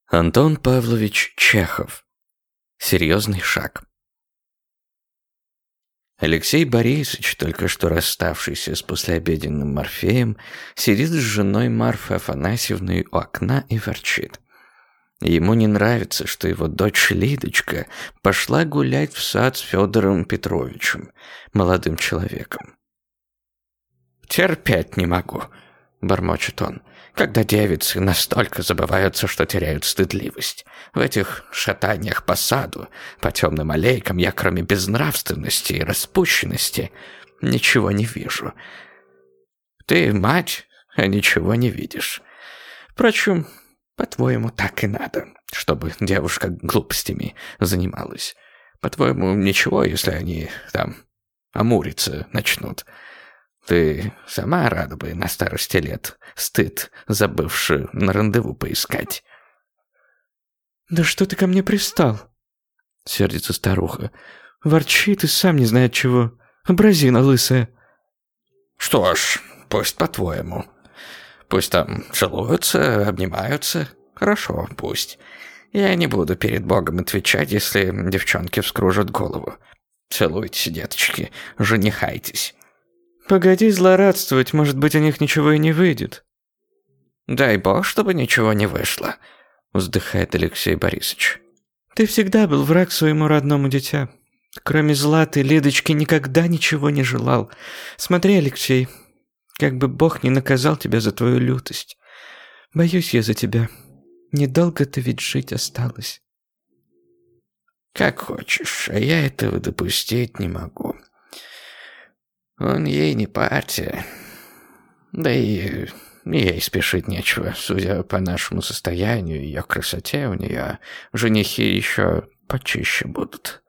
Антон Павлович Чехов. Серьезный шаг. Алексей Борисович, только что расставшийся с послеобеденным Морфеем, сидит с женой Марфой Афанасьевной у окна и ворчит. Ему не нравится, что его дочь Лидочка пошла гулять в сад с Федором Петровичем, молодым человеком. «Терпеть не могу», — бормочет он, «когда девицы настолько забываются, что теряют стыдливость. В этих шатаниях по саду, по темным аллейкам я, кроме безнравственности и распущенности, ничего не вижу. Ты мать, а ничего не видишь. Впрочем, по-твоему, так и надо, чтобы девушка глупостями занималась. По-твоему, ничего, если они там амуриться начнут. Ты сама рада бы на старости лет стыд, забывши на рандеву поискать». «Да что ты ко мне пристал?» — сердится старуха. «Ворчит и сам не знает чего. Образина лысая». «Что ж, пусть по-твоему. Пусть там целуются, обнимаются. Хорошо, пусть. Я не буду перед Богом отвечать, если девчонки вскружат голову. Целуйтесь, деточки, женихайтесь». «Погоди злорадствовать, может быть, у них ничего и не выйдет». «Дай Бог, чтобы ничего не вышло», — вздыхает Алексей Борисович. «Ты всегда был враг своему родному дитя. Кроме зла ты, Лидочке, никогда ничего не желал. Смотри, Алексей, как бы Бог не наказал тебя за твою лютость. Боюсь я за тебя. Недолго-то ведь жить осталось». «Как хочешь, а я этого допустить не могу. Он ей не партия. Да и ей спешить нечего. Судя по нашему состоянию и ее красоте, у нее женихи еще почище будут».